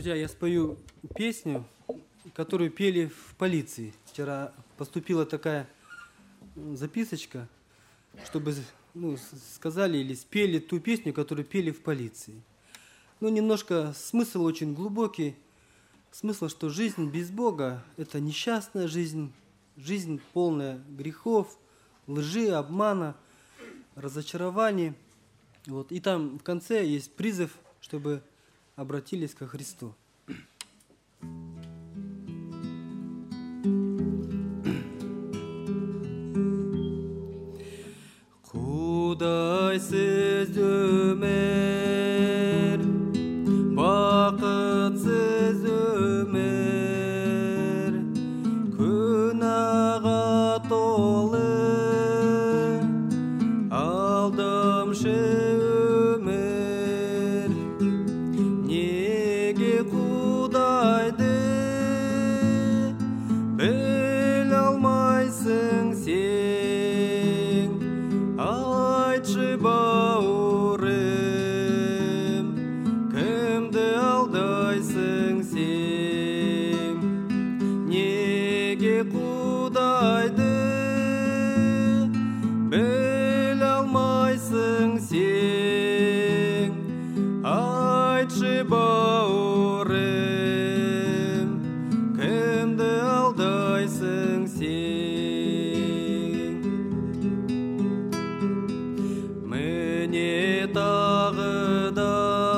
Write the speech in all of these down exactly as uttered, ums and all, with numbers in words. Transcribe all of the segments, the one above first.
Друзья, я спою песню, которую пели в полиции. Вчера поступила такая записочка, чтобы ну, сказали или спели ту песню, которую пели в полиции. Ну, немножко смысл очень глубокий. Смысл, что жизнь без Бога – это несчастная жизнь, жизнь полная грехов, лжи, обмана, разочарований. Вот. И там в конце есть призыв, чтобы обратились ко Христу. Құдайсыз өмір, бақытсыз өмір, күнәға толы, алдамшы өмір. Неге Құдайды біле алмайсың сен? Айтшы бауырым, кімді алдайсың сен? Неге Құдайды біле алмайсың сен? Айтшы бауырым, кімді алдайсың сен? Міне тағы да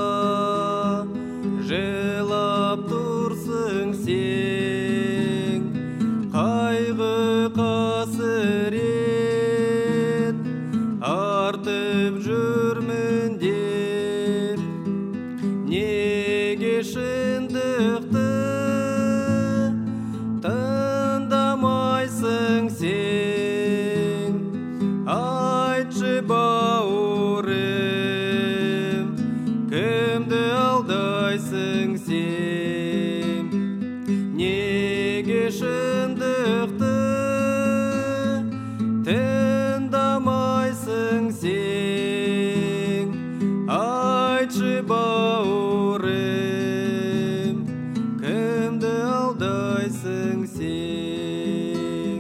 жылап тұрсың сен, қайғы қасірет артып жүрмін деп. Неге шындықты тыңдамайсың сен? Айтшы бауырым, кімді алдайсың сен? Неге шындықты тыңдамайсың сен? Айтшы бауырым, кімді алдайсың сен?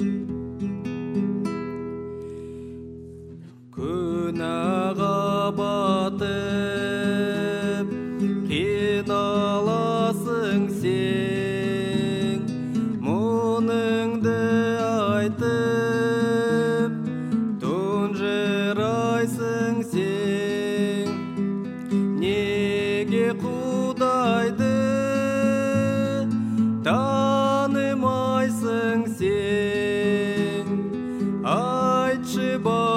Күнәға батып қиналасың сен, мұңыңды айтып тұнжырайсың сен. Неге Құдайды танымайсың сен? Айтшы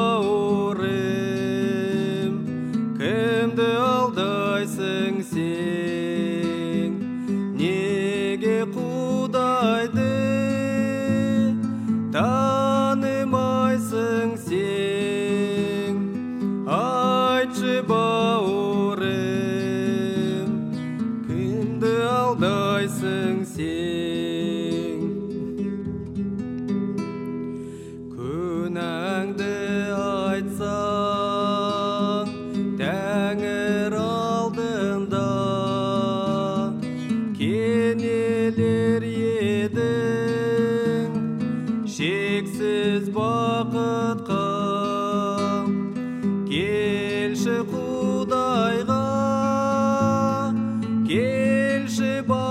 бауырым, кімді алдайсың сен? Неге Құдайды танымайсың сен? Айтшы бауырым, кімді алдайсың сен? Күнәңді айтсаң Тәңір алдында, кенелер едің шексіз бақытқа. Келші Құдайға, келші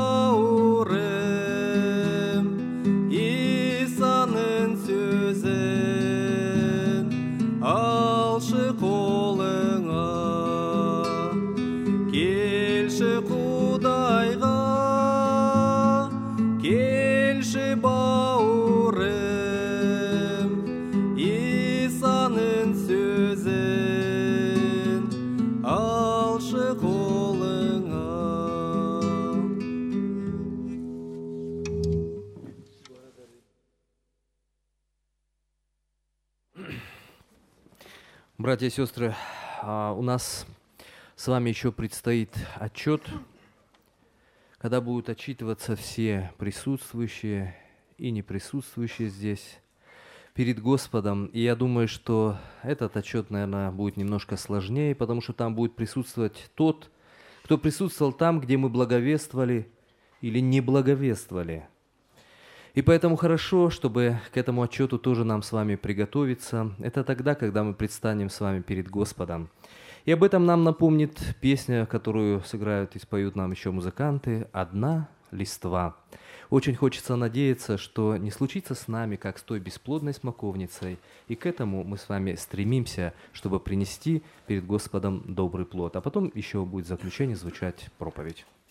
бауырым, Исаның сөзін алшы қолыңа. Келші Құдайға, келші бауырым, Исаның сөзін алшы қолыңа. Братья и сестры, у нас с вами еще предстоит отчет, когда будут отчитываться все присутствующие и не присутствующие здесь перед Господом. И я думаю, что этот отчет, наверное, будет немножко сложнее, потому что там будет присутствовать тот, кто присутствовал там, где мы благовествовали или не благовествовали. И поэтому хорошо, чтобы к этому отчету тоже нам с вами приготовиться. Это тогда, когда мы предстанем с вами перед Господом. И об этом нам напомнит песня, которую сыграют и споют нам еще музыканты «Одна листва». Очень хочется надеяться, что не случится с нами, как с той бесплодной смоковницей, и к этому мы с вами стремимся, чтобы принести перед Господом добрый плод. А потом еще будет в заключение звучать проповедь.